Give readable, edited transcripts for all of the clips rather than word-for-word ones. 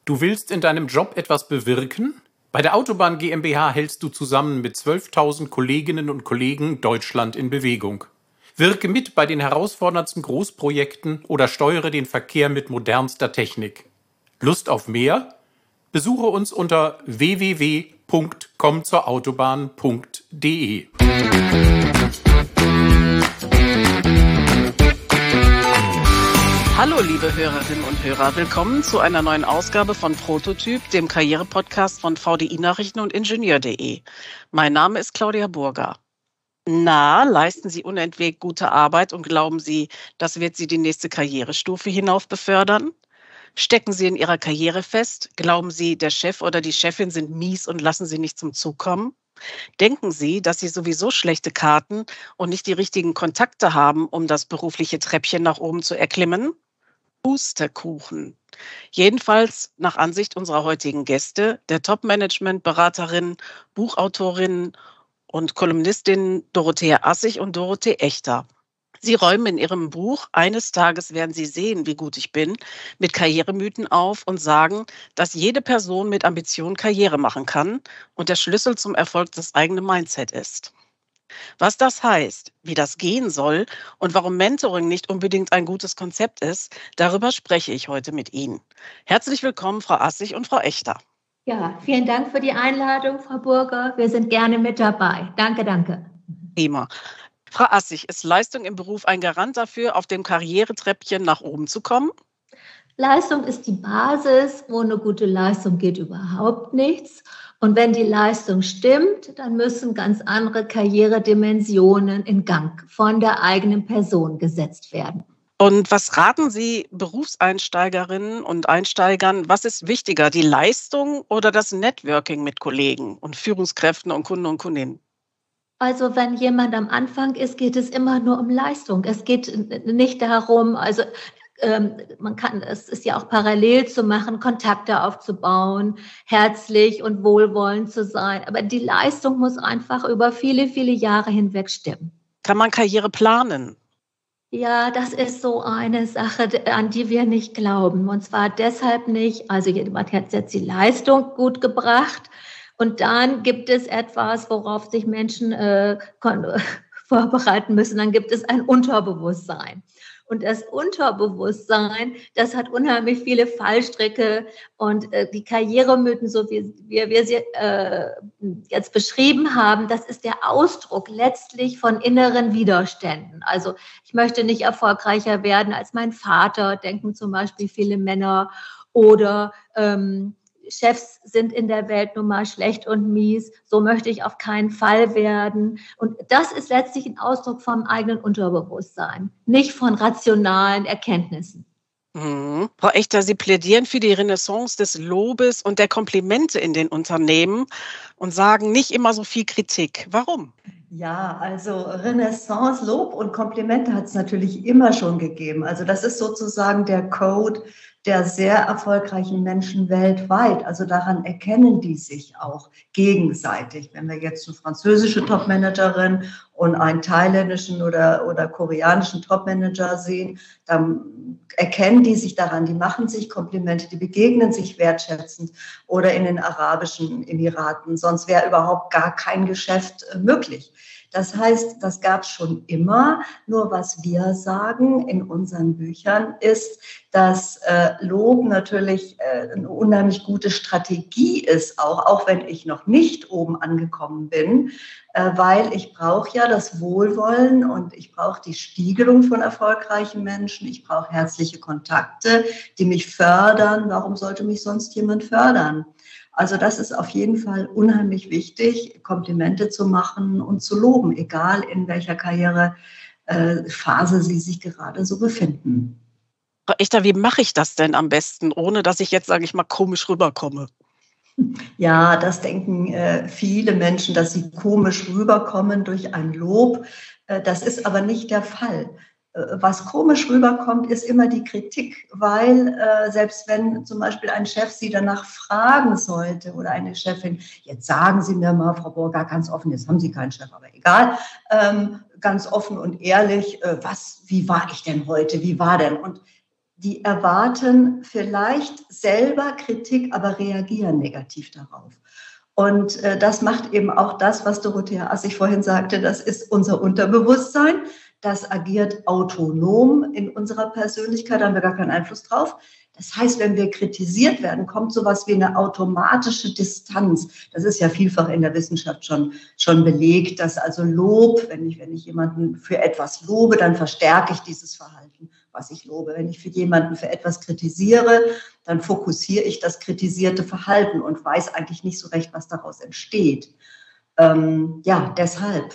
Du willst in deinem Job etwas bewirken? Bei der Autobahn GmbH hältst du zusammen mit 12.000 Kolleginnen und Kollegen Deutschland in Bewegung. Wirke mit bei den herausforderndsten Großprojekten oder steuere den Verkehr mit modernster Technik. Lust auf mehr? Besuche uns unter www.kommzurautobahn.de. Hallo liebe Hörerinnen und Hörer, willkommen zu einer neuen Ausgabe von Prototyp, dem Karriere-Podcast von VDI Nachrichten und Ingenieur.de. Mein Name ist Claudia Burger. Na, leisten Sie unentwegt gute Arbeit und glauben Sie, das wird Sie die nächste Karrierestufe hinauf befördern? Stecken Sie in Ihrer Karriere fest? Glauben Sie, der Chef oder die Chefin sind mies und lassen Sie nicht zum Zug kommen? Denken Sie, dass Sie sowieso schlechte Karten und nicht die richtigen Kontakte haben, um das berufliche Treppchen nach oben zu erklimmen? Pustekuchen. Jedenfalls nach Ansicht unserer heutigen Gäste, der Top-Management-Beraterin, Buchautorin und Kolumnistin Dorothea Assig und Dorothee Echter. Sie räumen in ihrem Buch "Eines Tages werden Sie sehen, wie gut ich bin" mit Karrieremythen auf und sagen, dass jede Person mit Ambition Karriere machen kann und der Schlüssel zum Erfolg das eigene Mindset ist. Was das heißt, wie das gehen soll und warum Mentoring nicht unbedingt ein gutes Konzept ist, darüber spreche ich heute mit Ihnen. Herzlich willkommen, Frau Assig und Frau Echter. Ja, vielen Dank für die Einladung, Frau Burger. Wir sind gerne mit dabei. Danke, danke. Prima. Frau Assig, ist Leistung im Beruf ein Garant dafür, auf dem Karrieretreppchen nach oben zu kommen? Leistung ist die Basis. Ohne gute Leistung geht überhaupt nichts. Und wenn die Leistung stimmt, dann müssen ganz andere Karrieredimensionen in Gang von der eigenen Person gesetzt werden. Und was raten Sie Berufseinsteigerinnen und Einsteigern? Was ist wichtiger, die Leistung oder das Networking mit Kollegen und Führungskräften und Kunden und Kundinnen? Also wenn jemand am Anfang ist, geht es immer nur um Leistung. Es geht nicht darum, es ist ja auch parallel zu machen, Kontakte aufzubauen, herzlich und wohlwollend zu sein. Aber die Leistung muss einfach über viele, viele Jahre hinweg stimmen. Kann man Karriere planen? Ja, das ist so eine Sache, an die wir nicht glauben. Und zwar deshalb nicht, also jemand hat jetzt die Leistung gut gebracht und dann gibt es etwas, worauf sich Menschen vorbereiten müssen. Dann gibt es ein Unterbewusstsein. Und das Unterbewusstsein, das hat unheimlich viele Fallstricke und die Karrieremythen, so wie wir sie jetzt beschrieben haben, das ist der Ausdruck letztlich von inneren Widerständen. Also ich möchte nicht erfolgreicher werden als mein Vater, denken zum Beispiel viele Männer, oder Chefs sind in der Welt nun mal schlecht und mies, so möchte ich auf keinen Fall werden. Und das ist letztlich ein Ausdruck vom eigenen Unterbewusstsein, nicht von rationalen Erkenntnissen. Frau Echter, Sie plädieren für die Renaissance des Lobes und der Komplimente in den Unternehmen und sagen nicht immer so viel Kritik. Warum? Ja, also Renaissance, Lob und Komplimente hat es natürlich immer schon gegeben. Also das ist sozusagen der Code der sehr erfolgreichen Menschen weltweit. Also daran erkennen die sich auch gegenseitig. Wenn wir jetzt eine französische Topmanagerin und einen thailändischen oder koreanischen Topmanager sehen, dann erkennen die sich daran, die machen sich Komplimente, die begegnen sich wertschätzend, oder in den Arabischen Emiraten. Sonst wäre überhaupt gar kein Geschäft möglich. Das heißt, das gab es schon immer. Nur was wir sagen in unseren Büchern ist, dass Lob natürlich eine unheimlich gute Strategie ist, auch wenn ich noch nicht oben angekommen bin, weil ich brauche ja das Wohlwollen und ich brauche die Spiegelung von erfolgreichen Menschen. Ich brauche herzliche Kontakte, die mich fördern. Warum sollte mich sonst jemand fördern? Also das ist auf jeden Fall unheimlich wichtig, Komplimente zu machen und zu loben, egal in welcher Karrierephase Sie sich gerade so befinden. Frau Echter, wie mache ich das denn am besten, ohne dass ich jetzt, sage ich mal, komisch rüberkomme? Ja, das denken viele Menschen, dass sie komisch rüberkommen durch ein Lob. Das ist aber nicht der Fall. Was komisch rüberkommt, ist immer die Kritik, weil selbst wenn zum Beispiel ein Chef Sie danach fragen sollte oder eine Chefin, jetzt sagen Sie mir mal, Frau Burger, ganz offen, jetzt haben Sie keinen Chef, aber egal, ganz offen und ehrlich, wie war ich denn heute, wie war denn? Und die erwarten vielleicht selber Kritik, aber reagieren negativ darauf. Und das macht eben auch das, was Dorothea Assig vorhin sagte, das ist unser Unterbewusstsein. Das agiert autonom in unserer Persönlichkeit, da haben wir gar keinen Einfluss drauf. Das heißt, wenn wir kritisiert werden, kommt sowas wie eine automatische Distanz. Das ist ja vielfach in der Wissenschaft schon belegt, dass also Lob, wenn ich jemanden für etwas lobe, dann verstärke ich dieses Verhalten, was ich lobe. Wenn ich für jemanden für etwas kritisiere, dann fokussiere ich das kritisierte Verhalten und weiß eigentlich nicht so recht, was daraus entsteht. Deshalb.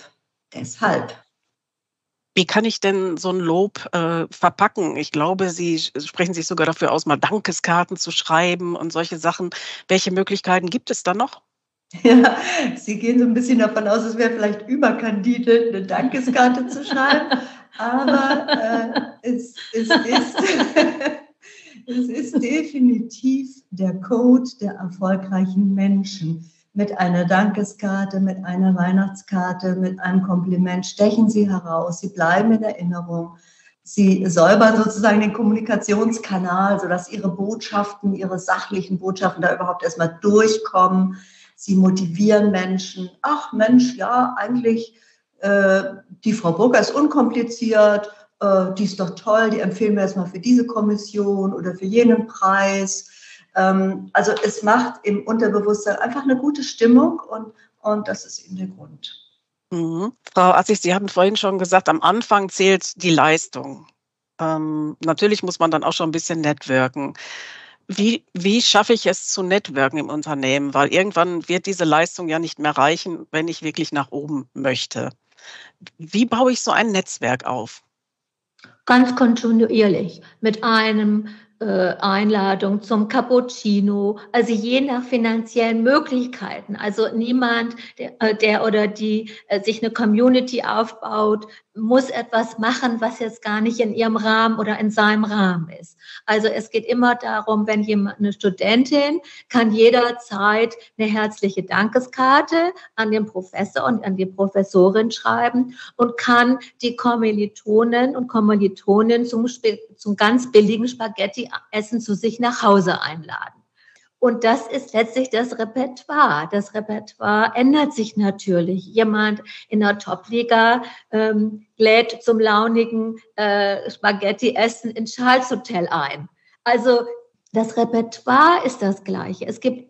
Wie kann ich denn so ein Lob verpacken? Ich glaube, Sie sprechen sich sogar dafür aus, mal Dankeskarten zu schreiben und solche Sachen. Welche Möglichkeiten gibt es da noch? Ja, Sie gehen so ein bisschen davon aus, es wäre vielleicht überkandidelt, eine Dankeskarte zu schreiben, aber es ist definitiv der Code der erfolgreichen Menschen. Mit einer Dankeskarte, mit einer Weihnachtskarte, mit einem Kompliment stechen Sie heraus, Sie bleiben in Erinnerung, Sie säubern sozusagen den Kommunikationskanal, sodass Ihre Botschaften, Ihre sachlichen Botschaften da überhaupt erstmal durchkommen. Sie motivieren Menschen. Ach Mensch, ja, eigentlich die Frau Burger ist unkompliziert, die ist doch toll, die empfehlen wir erstmal für diese Kommission oder für jenen Preis. Also es macht im Unterbewusstsein einfach eine gute Stimmung und das ist eben der Grund. Mhm. Frau Assig, Sie hatten vorhin schon gesagt, am Anfang zählt die Leistung. Natürlich muss man dann auch schon ein bisschen networken. Wie schaffe ich es zu networken im Unternehmen? Weil irgendwann wird diese Leistung ja nicht mehr reichen, wenn ich wirklich nach oben möchte. Wie baue ich so ein Netzwerk auf? Ganz kontinuierlich mit einem Einladung zum Cappuccino, also je nach finanziellen Möglichkeiten. Also niemand, der oder die sich eine Community aufbaut, muss etwas machen, was jetzt gar nicht in ihrem Rahmen oder in seinem Rahmen ist. Also es geht immer darum, wenn jemand, eine Studentin, kann jederzeit eine herzliche Dankeskarte an den Professor und an die Professorin schreiben und kann die Kommilitonen und Kommilitonen zum ganz billigen Spaghetti-Essen zu sich nach Hause einladen. Und das ist letztlich das Repertoire. Das Repertoire ändert sich natürlich. Jemand in der Top-Liga lädt zum launigen Spaghetti-Essen ins Charles Hotel ein. Also das Repertoire ist das Gleiche. Es gibt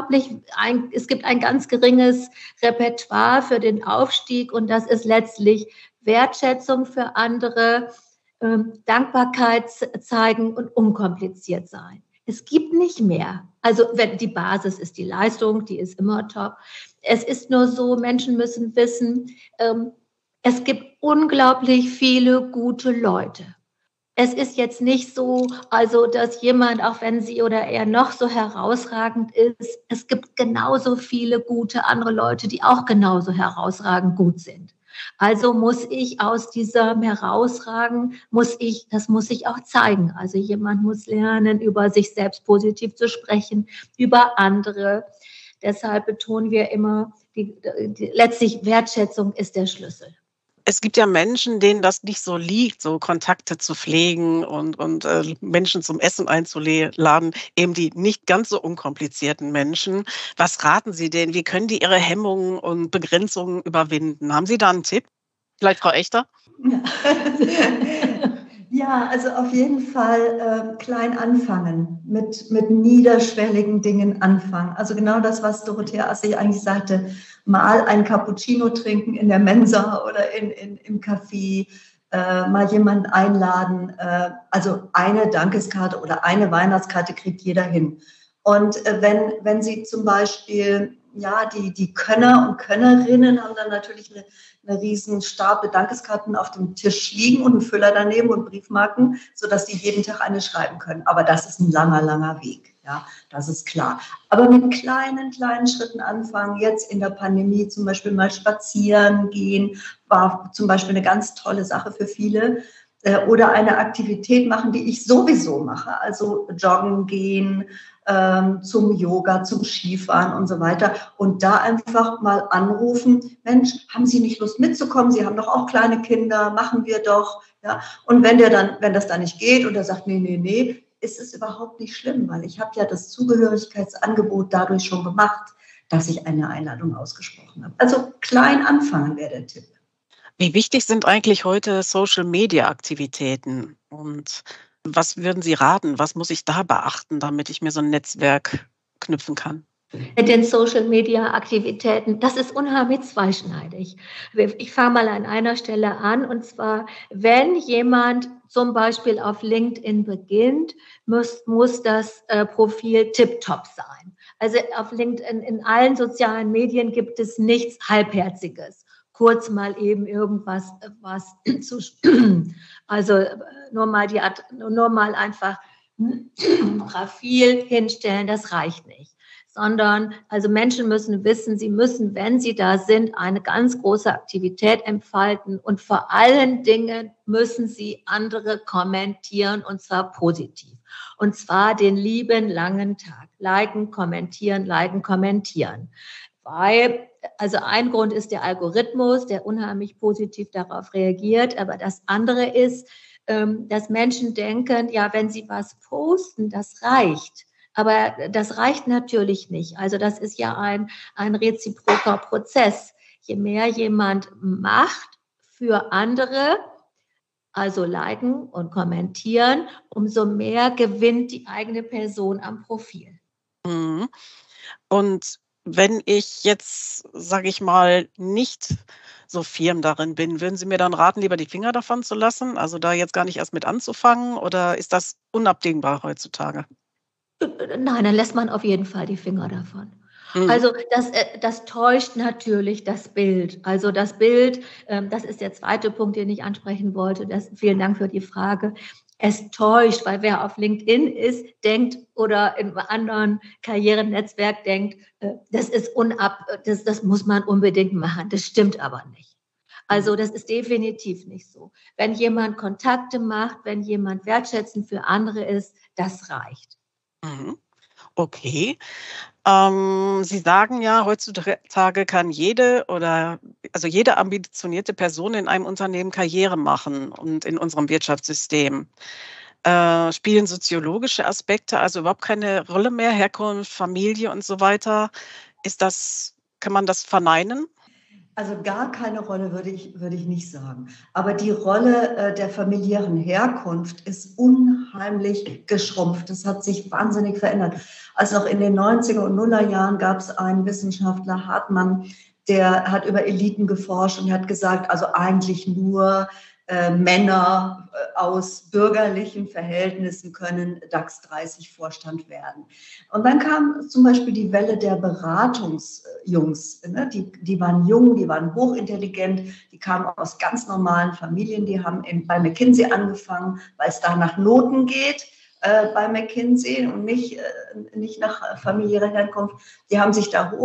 ein ganz geringes Repertoire für den Aufstieg und das ist letztlich Wertschätzung für andere, Dankbarkeit zeigen und unkompliziert sein. Es gibt nicht mehr. Also wenn die Basis ist die Leistung, die ist immer top. Es ist nur so, Menschen müssen wissen, es gibt unglaublich viele gute Leute. Es ist jetzt nicht so, also dass jemand, auch wenn sie oder er noch so herausragend ist, es gibt genauso viele gute andere Leute, die auch genauso herausragend gut sind. Also muss ich aus diesem Herausragen, das muss ich auch zeigen. Also jemand muss lernen, über sich selbst positiv zu sprechen, über andere. Deshalb betonen wir immer, letztlich Wertschätzung ist der Schlüssel. Es gibt ja Menschen, denen das nicht so liegt, so Kontakte zu pflegen und Menschen zum Essen einzuladen, eben die nicht ganz so unkomplizierten Menschen. Was raten Sie denen? Wie können die ihre Hemmungen und Begrenzungen überwinden? Haben Sie da einen Tipp? Vielleicht Frau Echter? Ja, also auf jeden Fall klein anfangen, mit niederschwelligen Dingen anfangen. Also genau das, was Dorothea Assig eigentlich sagte, mal ein Cappuccino trinken in der Mensa oder im Café, mal jemanden einladen. Also eine Dankeskarte oder eine Weihnachtskarte kriegt jeder hin. Und wenn Sie zum Beispiel, ja, die Könner und Könnerinnen haben dann natürlich eine riesen Stapel Dankeskarten auf dem Tisch liegen und einen Füller daneben und Briefmarken, sodass die jeden Tag eine schreiben können. Aber das ist ein langer, langer Weg. Ja, das ist klar. Aber mit kleinen Schritten anfangen. Jetzt in der Pandemie zum Beispiel mal spazieren gehen, war zum Beispiel eine ganz tolle Sache für viele. Oder eine Aktivität machen, die ich sowieso mache. Also joggen gehen, zum Yoga, zum Skifahren und so weiter. Und da einfach mal anrufen, Mensch, haben Sie nicht Lust mitzukommen? Sie haben doch auch kleine Kinder, machen wir doch. Ja? Und wenn das dann nicht geht und er sagt, nee, ist es überhaupt nicht schlimm, weil ich habe ja das Zugehörigkeitsangebot dadurch schon gemacht, dass ich eine Einladung ausgesprochen habe. Also klein anfangen wäre der Tipp. Wie wichtig sind eigentlich heute Social-Media-Aktivitäten? Und was würden Sie raten? Was muss ich da beachten, damit ich mir so ein Netzwerk knüpfen kann? Mit den Social-Media-Aktivitäten, das ist unheimlich zweischneidig. Ich fange mal an einer Stelle an, und zwar, wenn jemand zum Beispiel auf LinkedIn beginnt, muss das Profil tipptopp sein. Also auf LinkedIn, in allen sozialen Medien gibt es nichts Halbherziges. Kurz mal eben irgendwas also nur mal einfach ein Profil hinstellen, das reicht nicht. Sondern also Menschen müssen wissen, sie müssen, wenn sie da sind, eine ganz große Aktivität entfalten, und vor allen Dingen müssen sie andere kommentieren, und zwar positiv. Und zwar den lieben langen Tag. Liken, kommentieren, Weil, also ein Grund ist der Algorithmus, der unheimlich positiv darauf reagiert, aber das andere ist, dass Menschen denken, ja, wenn sie was posten, das reicht. Aber das reicht natürlich nicht. Also das ist ja ein reziproker Prozess. Je mehr jemand macht für andere, also liken und kommentieren, umso mehr gewinnt die eigene Person am Profil. Mhm. Und wenn ich jetzt, sage ich mal, nicht so firm darin bin, würden Sie mir dann raten, lieber die Finger davon zu lassen? Also da jetzt gar nicht erst mit anzufangen, oder ist das unabdingbar heutzutage? Nein, dann lässt man auf jeden Fall die Finger davon. Mhm. Also das täuscht natürlich das Bild. Also das Bild, das ist der zweite Punkt, den ich ansprechen wollte. Vielen Dank für die Frage. Es täuscht, weil wer auf LinkedIn ist, denkt, oder in einem anderen Karrierenetzwerk denkt, das muss man unbedingt machen. Das stimmt aber nicht. Also das ist definitiv nicht so. Wenn jemand Kontakte macht, wenn jemand wertschätzend für andere ist, das reicht. Mhm. Okay. Sie sagen ja, heutzutage kann jede ambitionierte Person in einem Unternehmen Karriere machen und in unserem Wirtschaftssystem. Spielen soziologische Aspekte also überhaupt keine Rolle mehr, Herkunft, Familie und so weiter? Kann man das verneinen? Also gar keine Rolle würde ich nicht sagen. Aber die Rolle der familiären Herkunft ist unheimlich geschrumpft. Das hat sich wahnsinnig verändert. Also noch in den 90er und Nuller Jahren gab es einen Wissenschaftler, Hartmann, der hat über Eliten geforscht und hat gesagt, also eigentlich nur Männer aus bürgerlichen Verhältnissen können DAX 30 Vorstand werden. Und dann kam zum Beispiel die Welle der Beratungsjungs. Ne? Die waren jung, die waren hochintelligent, die kamen aus ganz normalen Familien, die haben bei McKinsey angefangen, weil es da nach Noten geht bei McKinsey und nicht nach familiärer Herkunft. Die haben sich da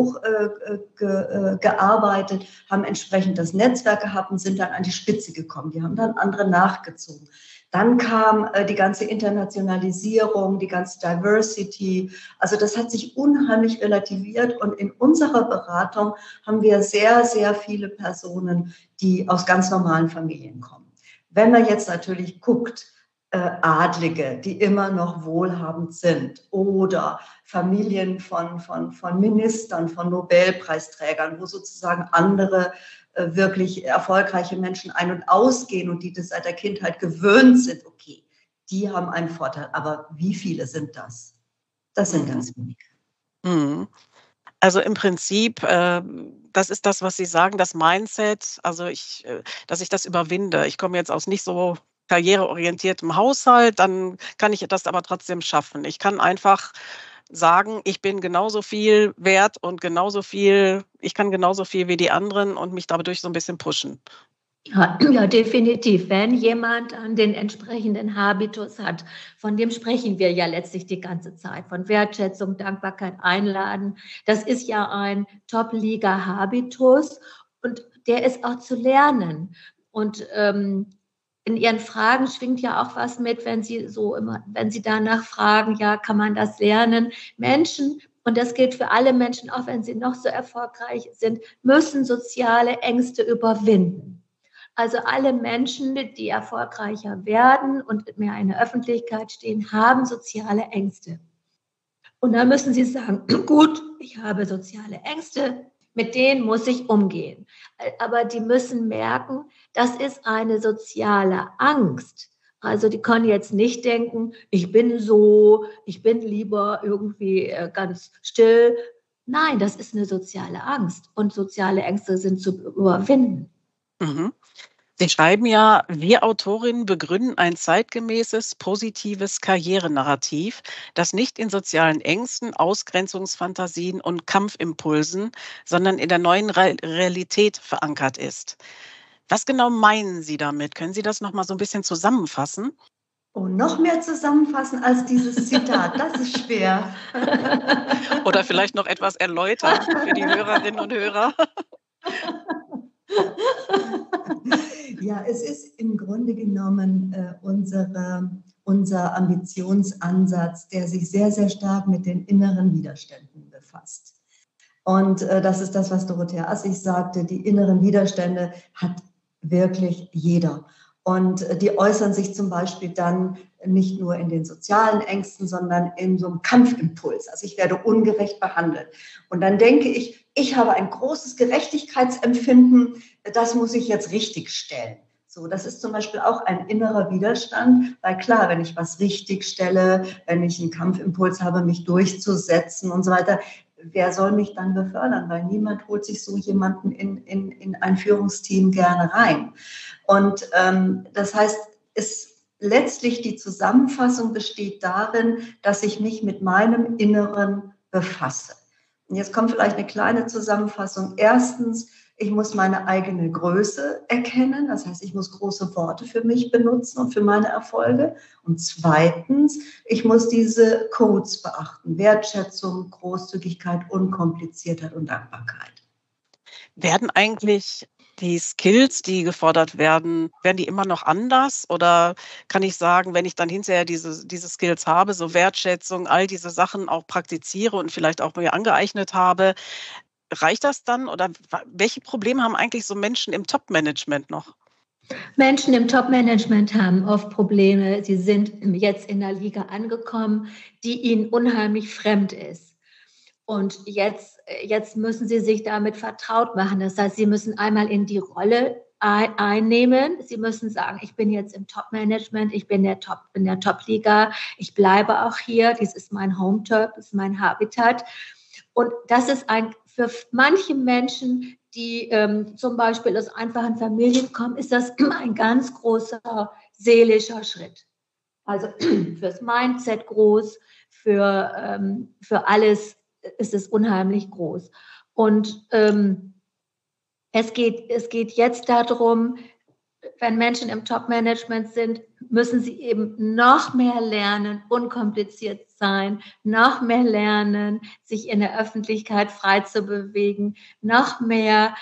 hochgearbeitet, haben entsprechend das Netzwerk gehabt und sind dann an die Spitze gekommen. Die haben dann andere nachgezogen. Dann kam die ganze Internationalisierung, die ganze Diversity. Also das hat sich unheimlich relativiert, und in unserer Beratung haben wir sehr, sehr viele Personen, die aus ganz normalen Familien kommen. Wenn man jetzt natürlich guckt, Adlige, die immer noch wohlhabend sind, oder Familien von Ministern, von Nobelpreisträgern, wo sozusagen andere wirklich erfolgreiche Menschen ein- und ausgehen und die das seit der Kindheit gewöhnt sind, okay, die haben einen Vorteil. Aber wie viele sind das? Das sind ganz wenige. Mhm. Also im Prinzip, das ist das, was Sie sagen, das Mindset, also dass ich das überwinde. Ich komme jetzt aus nicht so karriereorientiertem Haushalt, dann kann ich das aber trotzdem schaffen. Ich kann einfach sagen, ich bin genauso viel wert und ich kann genauso viel wie die anderen und mich dadurch so ein bisschen pushen. Ja, definitiv. Wenn jemand den entsprechenden Habitus hat, von dem sprechen wir ja letztlich die ganze Zeit, von Wertschätzung, Dankbarkeit, Einladen. Das ist ja ein Top-Liga-Habitus, und der ist auch zu lernen. Und in Ihren Fragen schwingt ja auch was mit, wenn Sie danach fragen, ja, kann man das lernen? Menschen, und das gilt für alle Menschen, auch wenn sie noch so erfolgreich sind, müssen soziale Ängste überwinden. Also alle Menschen, die erfolgreicher werden und mehr in der Öffentlichkeit stehen, haben soziale Ängste. Und dann müssen sie sagen, gut, ich habe soziale Ängste, mit denen muss ich umgehen. Aber die müssen merken, das ist eine soziale Angst. Also die können jetzt nicht denken, ich bin lieber irgendwie ganz still. Nein, das ist eine soziale Angst und soziale Ängste sind zu überwinden. Mhm. Sie schreiben ja, wir Autorinnen begründen ein zeitgemäßes, positives Karrierenarrativ, das nicht in sozialen Ängsten, Ausgrenzungsfantasien und Kampfimpulsen, sondern in der neuen Realität verankert ist. Was genau meinen Sie damit? Können Sie das noch mal so ein bisschen zusammenfassen? Oh, noch mehr zusammenfassen als dieses Zitat, das ist schwer. Oder vielleicht noch etwas erläutern für die Hörerinnen und Hörer? Ja, es ist im Grunde genommen unser Ambitionsansatz, der sich sehr, sehr stark mit den inneren Widerständen befasst. Und das ist das, was Dorothea Assig sagte, die inneren Widerstände hat wirklich jeder. Und die äußern sich zum Beispiel dann nicht nur in den sozialen Ängsten, sondern in so einem Kampfimpuls. Also ich werde ungerecht behandelt. Und dann denke ich habe ein großes Gerechtigkeitsempfinden, das muss ich jetzt richtigstellen. So, das ist zum Beispiel auch ein innerer Widerstand, weil klar, wenn ich was richtigstelle, wenn ich einen Kampfimpuls habe, mich durchzusetzen und so weiter, wer soll mich dann befördern? Weil niemand holt sich so jemanden in ein Führungsteam gerne rein. Und das heißt, letztlich die Zusammenfassung besteht darin, dass ich mich mit meinem Inneren befasse. Und jetzt kommt vielleicht eine kleine Zusammenfassung. Erstens, ich muss meine eigene Größe erkennen. Das heißt, ich muss große Worte für mich benutzen und für meine Erfolge. Und zweitens, ich muss diese Codes beachten. Wertschätzung, Großzügigkeit, Unkompliziertheit und Dankbarkeit. Werden eigentlich die Skills, die gefordert werden die immer noch anders? Oder kann ich sagen, wenn ich dann hinterher diese Skills habe, so Wertschätzung, all diese Sachen auch praktiziere und vielleicht auch mir angeeignet habe, reicht das dann? Oder welche Probleme haben eigentlich so Menschen im Top-Management noch? Menschen im Top-Management haben oft Probleme. Sie sind jetzt in einer Liga angekommen, die ihnen unheimlich fremd ist. Und jetzt müssen sie sich damit vertraut machen. Das heißt, sie müssen einmal in die Rolle einnehmen. Sie müssen sagen, ich bin jetzt im Top-Management, ich bin in der Top-Liga, ich bleibe auch hier, dies ist mein Home-Turf, das ist mein Habitat. Und das ist für manche Menschen, die zum Beispiel aus einfachen Familien kommen, ist das ein ganz großer seelischer Schritt. Also fürs Mindset groß, für alles ist es unheimlich groß. Und es geht jetzt darum, wenn Menschen im Top-Management sind, müssen sie eben noch mehr lernen, unkompliziert sein, noch mehr lernen, sich in der Öffentlichkeit frei zu bewegen, noch mehr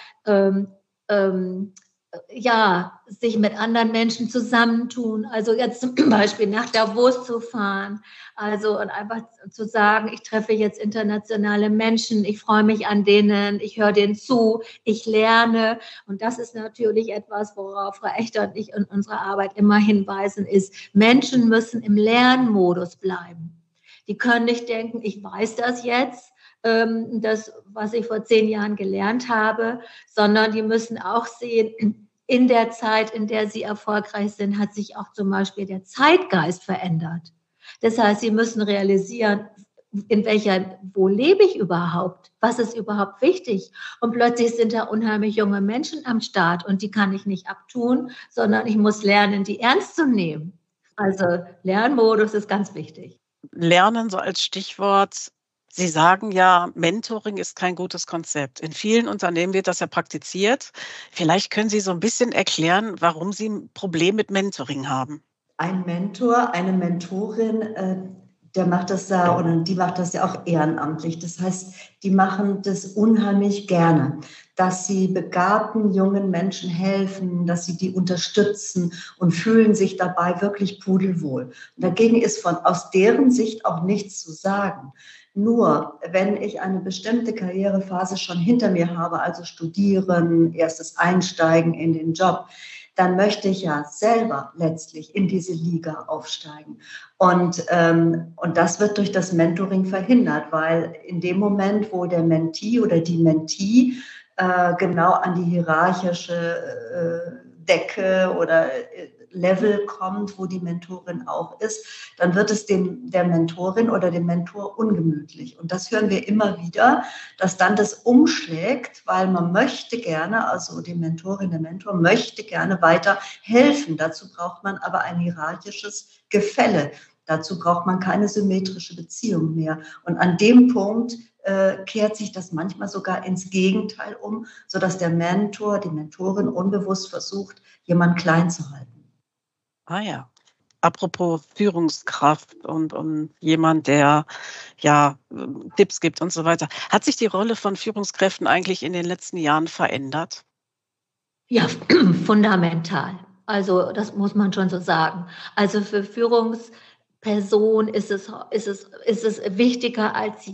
sich mit anderen Menschen zusammentun. Also jetzt zum Beispiel nach Davos zu fahren, also und einfach zu sagen, ich treffe jetzt internationale Menschen, ich freue mich an denen, ich höre denen zu, ich lerne. Und das ist natürlich etwas, worauf Frau Echter und ich in unserer Arbeit immer hinweisen, ist, Menschen müssen im Lernmodus bleiben. Die können nicht denken, ich weiß das jetzt, das, was ich vor 10 Jahren gelernt habe, sondern die müssen auch sehen, in der Zeit, in der sie erfolgreich sind, hat sich auch zum Beispiel der Zeitgeist verändert. Das heißt, sie müssen realisieren, wo lebe ich überhaupt? Was ist überhaupt wichtig? Und plötzlich sind da unheimlich junge Menschen am Start und die kann ich nicht abtun, sondern ich muss lernen, die ernst zu nehmen. Also Lernmodus ist ganz wichtig. Lernen so als Stichwort. Sie sagen ja, Mentoring ist kein gutes Konzept. In vielen Unternehmen wird das ja praktiziert. Vielleicht können Sie so ein bisschen erklären, warum Sie ein Problem mit Mentoring haben. Ein Mentor, eine Mentorin, der macht das ja oder die macht das ja auch ehrenamtlich. Das heißt, die machen das unheimlich gerne, dass sie begabten jungen Menschen helfen, dass sie die unterstützen und fühlen sich dabei wirklich pudelwohl. Und dagegen ist aus deren Sicht auch nichts zu sagen. Nur, wenn ich eine bestimmte Karrierephase schon hinter mir habe, also studieren, erstes Einsteigen in den Job, dann möchte ich ja selber letztlich in diese Liga aufsteigen. Und das wird durch das Mentoring verhindert, weil in dem Moment, wo der Mentee oder die Mentee genau an die hierarchische Decke oder Level kommt, wo die Mentorin auch ist, dann wird es der Mentorin oder dem Mentor ungemütlich. Und das hören wir immer wieder, dass dann das umschlägt, weil man möchte gerne, also die Mentorin, der Mentor möchte gerne weiter helfen. Dazu braucht man aber ein hierarchisches Gefälle. Dazu braucht man keine symmetrische Beziehung mehr. Und an dem Punkt kehrt sich das manchmal sogar ins Gegenteil um, sodass der Mentor, die Mentorin unbewusst versucht, jemanden klein zu halten. Ah ja. Apropos Führungskraft und jemand, der ja Tipps gibt und so weiter. Hat sich die Rolle von Führungskräften eigentlich in den letzten Jahren verändert? Ja, fundamental. Also das muss man schon so sagen. Also für Führungspersonen ist es wichtiger als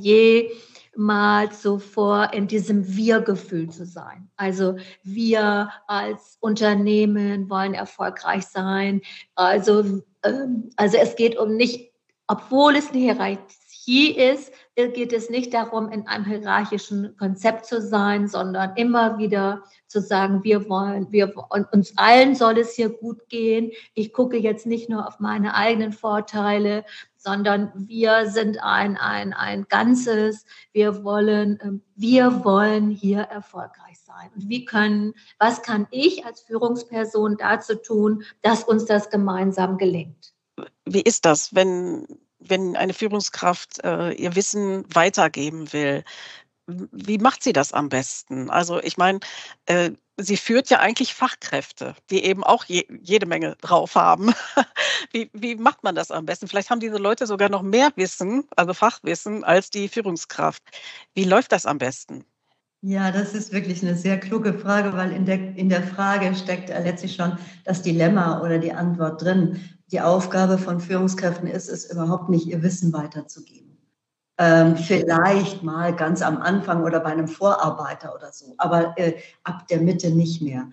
jemals zuvor in diesem Wir-Gefühl zu sein. Also wir als Unternehmen wollen erfolgreich sein. Also es geht um nicht, obwohl es eine Hierarchie ist, geht es nicht darum, in einem hierarchischen Konzept zu sein, sondern immer wieder zu sagen, uns allen soll es hier gut gehen. Ich gucke jetzt nicht nur auf meine eigenen Vorteile, sondern wir sind ein Ganzes. Wir wollen hier erfolgreich sein. Und was kann ich als Führungsperson dazu tun, dass uns das gemeinsam gelingt? Wie ist das, wenn eine Führungskraft ihr Wissen weitergeben will? Wie macht sie das am besten? Also ich meine, sie führt ja eigentlich Fachkräfte, die eben auch jede Menge drauf haben. Wie macht man das am besten? Vielleicht haben diese Leute sogar noch mehr Wissen, also Fachwissen, als die Führungskraft. Wie läuft das am besten? Ja, das ist wirklich eine sehr kluge Frage, weil in der Frage steckt letztlich schon das Dilemma oder die Antwort drin. Die Aufgabe von Führungskräften ist es überhaupt nicht, ihr Wissen weiterzugeben. Vielleicht mal ganz am Anfang oder bei einem Vorarbeiter oder so, aber ab der Mitte nicht mehr.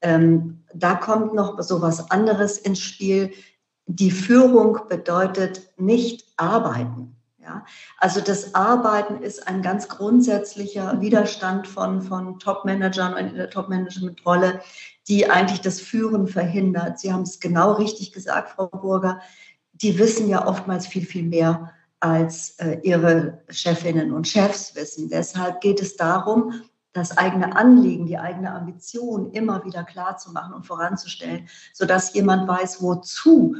Da kommt noch so was anderes ins Spiel. Die Führung bedeutet nicht arbeiten. Ja? Also das Arbeiten ist ein ganz grundsätzlicher Widerstand von Top-Managern und in der Top-Management-Rolle, die eigentlich das Führen verhindert. Sie haben es genau richtig gesagt, Frau Burger. Die wissen ja oftmals viel, viel mehr, als ihre Chefinnen und Chefs wissen. Deshalb geht es darum, das eigene Anliegen, die eigene Ambition immer wieder klar zu machen und voranzustellen, sodass jemand weiß, wozu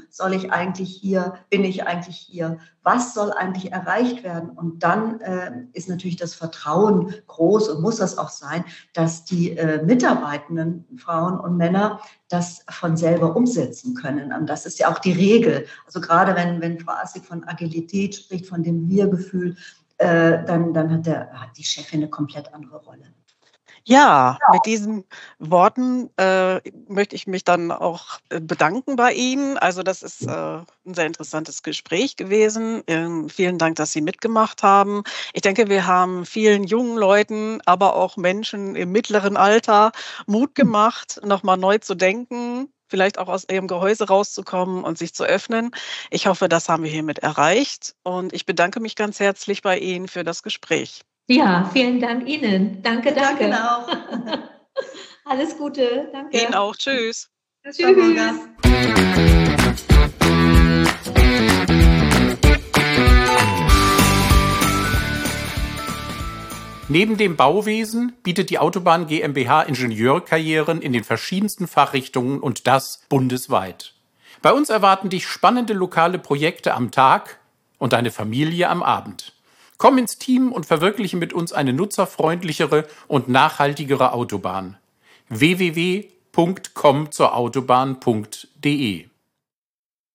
bin ich eigentlich hier, was soll eigentlich erreicht werden. Und dann ist natürlich das Vertrauen groß und muss das auch sein, dass die mitarbeitenden Frauen und Männer das von selber umsetzen können. Und das ist ja auch die Regel. Also gerade wenn Frau Assig von Agilität spricht, von dem Wir-Gefühl, dann hat die Chefin eine komplett andere Rolle. Ja, mit diesen Worten möchte ich mich dann auch bedanken bei Ihnen. Also das ist ein sehr interessantes Gespräch gewesen. Vielen Dank, dass Sie mitgemacht haben. Ich denke, wir haben vielen jungen Leuten, aber auch Menschen im mittleren Alter Mut gemacht, nochmal neu zu denken, vielleicht auch aus ihrem Gehäuse rauszukommen und sich zu öffnen. Ich hoffe, das haben wir hiermit erreicht. Und ich bedanke mich ganz herzlich bei Ihnen für das Gespräch. Ja, vielen Dank Ihnen. Danke. Danke auch. Alles Gute. Danke. Ihnen auch. Tschüss. Tschüss. Neben dem Bauwesen bietet die Autobahn GmbH Ingenieurkarrieren in den verschiedensten Fachrichtungen und das bundesweit. Bei uns erwarten dich spannende lokale Projekte am Tag und deine Familie am Abend. Komm ins Team und verwirkliche mit uns eine nutzerfreundlichere und nachhaltigere Autobahn. www.kommzurautobahn.de